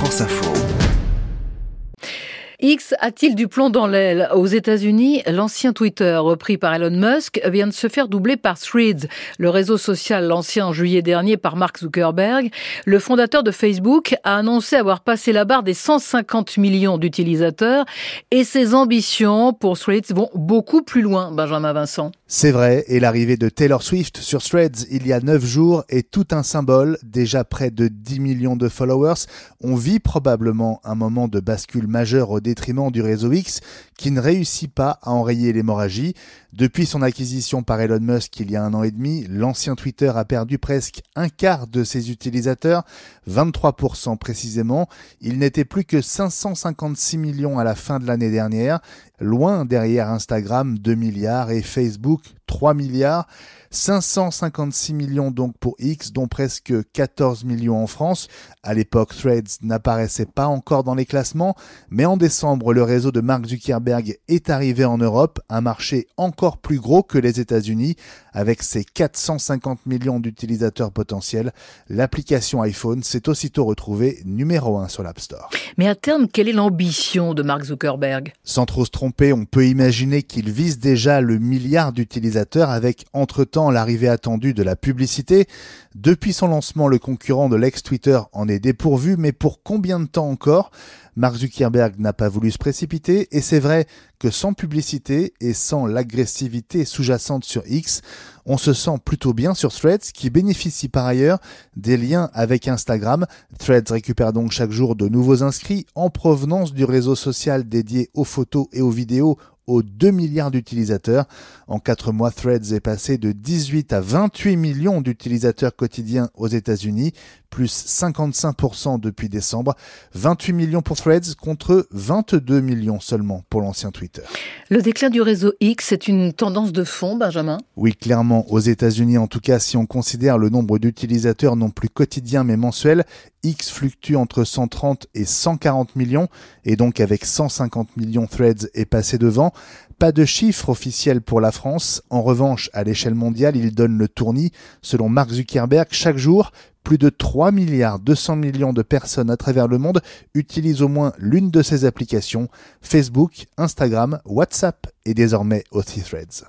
France Info. X a-t-il du plomb dans l'aile? Aux États-Unis, l'ancien Twitter, repris par Elon Musk, vient de se faire doubler par Threads, le réseau social lancé en juillet dernier par Mark Zuckerberg. Le fondateur de Facebook a annoncé avoir passé la barre des 150 millions d'utilisateurs et ses ambitions pour Threads vont beaucoup plus loin, Benjamin Vincent. C'est vrai, et l'arrivée de Taylor Swift sur Threads il y a 9 jours est tout un symbole. Déjà près de 10 millions de followers. On vit probablement un moment de bascule majeur au détriment du réseau X qui ne réussit pas à enrayer l'hémorragie. Depuis son acquisition par Elon Musk il y a 1 an et demi, l'ancien Twitter a perdu presque un quart de ses utilisateurs, 23% précisément. Il n'était plus que 556 millions à la fin de l'année dernière, loin derrière Instagram 2 milliards et Facebook 3 milliards. 556 millions donc pour X, dont presque 14 millions en France. À l'époque, Threads n'apparaissait pas encore dans les classements, mais en décembre, le réseau de Mark Zuckerberg est arrivé en Europe, un marché encore plus gros que les États-Unis, avec ses 450 millions d'utilisateurs potentiels. L'application iPhone s'est aussitôt retrouvée numéro 1 sur l'App Store. Mais à terme, quelle est l'ambition de Mark Zuckerberg? Sans trop se tromper, on peut imaginer qu'il vise déjà le milliard d'utilisateurs avec entre-temps l'arrivée attendue de la publicité. Depuis son lancement, le concurrent de l'ex-Twitter en est dépourvu, mais pour combien de temps encore? Mark Zuckerberg n'a pas voulu se précipiter et c'est vrai que sans publicité et sans l'agressivité sous-jacente sur X, on se sent plutôt bien sur Threads qui bénéficie par ailleurs des liens avec Instagram. Threads récupère donc chaque jour de nouveaux inscrits en provenance du réseau social dédié aux photos et aux vidéos aux 2 milliards d'utilisateurs. En 4 mois, Threads est passé de 18 à 28 millions d'utilisateurs quotidiens aux États-Unis, plus 55% depuis décembre. 28 millions pour Threads contre 22 millions seulement pour l'ancien Twitter. Le déclin du réseau X, c'est une tendance de fond, Benjamin? Oui, clairement. Aux États-Unis, en tout cas, si on considère le nombre d'utilisateurs non plus quotidiens mais mensuels, X fluctue entre 130 et 140 millions et donc avec 150 millions, Threads est passé devant. Pas de chiffre officiel pour la France. En revanche, à l'échelle mondiale, il donne le tournis. Selon Mark Zuckerberg, chaque jour, plus de 3 milliards 200 millions de personnes à travers le monde utilisent au moins l'une de ces applications, Facebook, Instagram, WhatsApp et désormais aussi Threads.